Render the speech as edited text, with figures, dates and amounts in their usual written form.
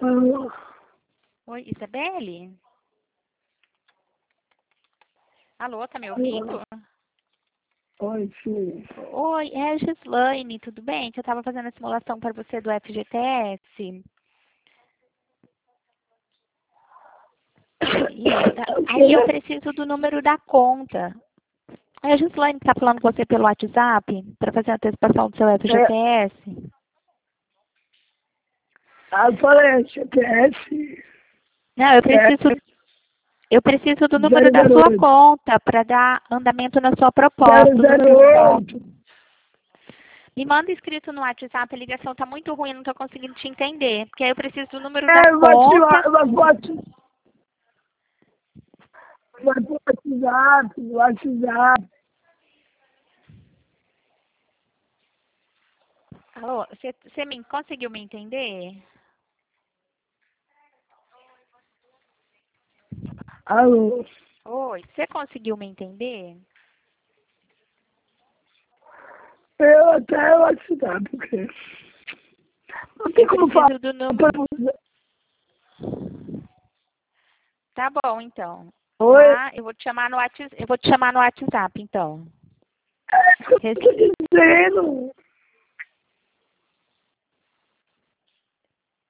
Alô? Oi, Isabelle? Alô, tá me ouvindo? Oi, sim. Oi, é a Gislaine, tudo bem? Que eu estava fazendo a simulação para você do FGTS. Aí eu preciso do número da conta. É a Gislaine que está falando com você pelo WhatsApp para fazer a antecipação do seu FGTS. Falei, GPS Não, eu preciso do número da sua 008. conta para dar andamento na sua proposta. 008. Me manda escrito no WhatsApp, a ligação tá muito ruim, eu não estou conseguindo te entender. Porque aí eu preciso do número da Vai pro conta. WhatsApp. Alô, você conseguiu me entender? Alô? Oi, você conseguiu me entender? Eu até WhatsApp, porque não tem Eu como falar. preciso do número. Tá bom, então. Oi? Tá? Eu vou te chamar no WhatsApp, então. É isso que eu tô dizendo.